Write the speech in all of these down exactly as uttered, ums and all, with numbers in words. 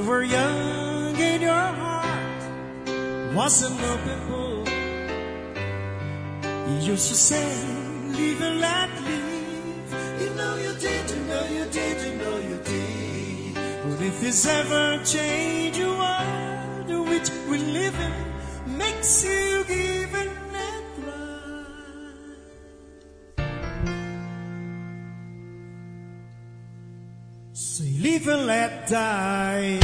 were young and your heart was an open book. You used to say, live and let live. You know you did, you know you did, you know you did. But if this ever change your world in which we live in, makes you give and cry. Say, live and let die.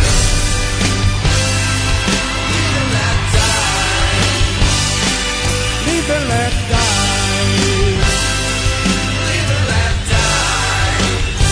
Live and let die. Live and let die. Live and let die.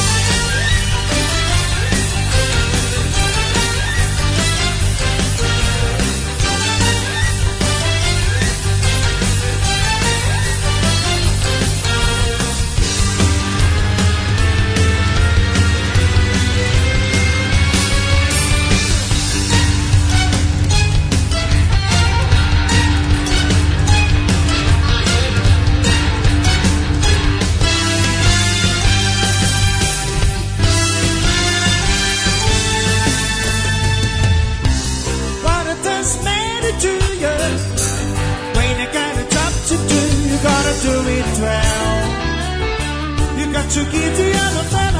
Do it well. You got to give the other man a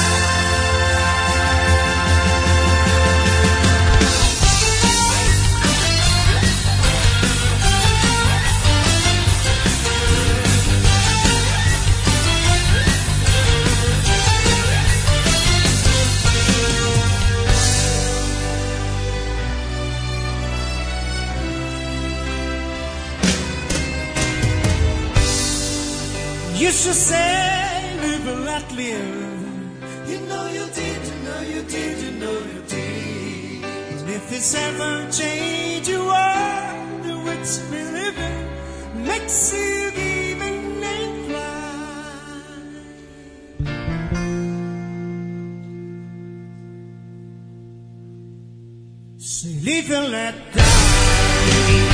You should say, live and let live. You know you did, you know you did, you know you did. And if this ever change your world in which we live in, makes you even and cry. Say, live and let die.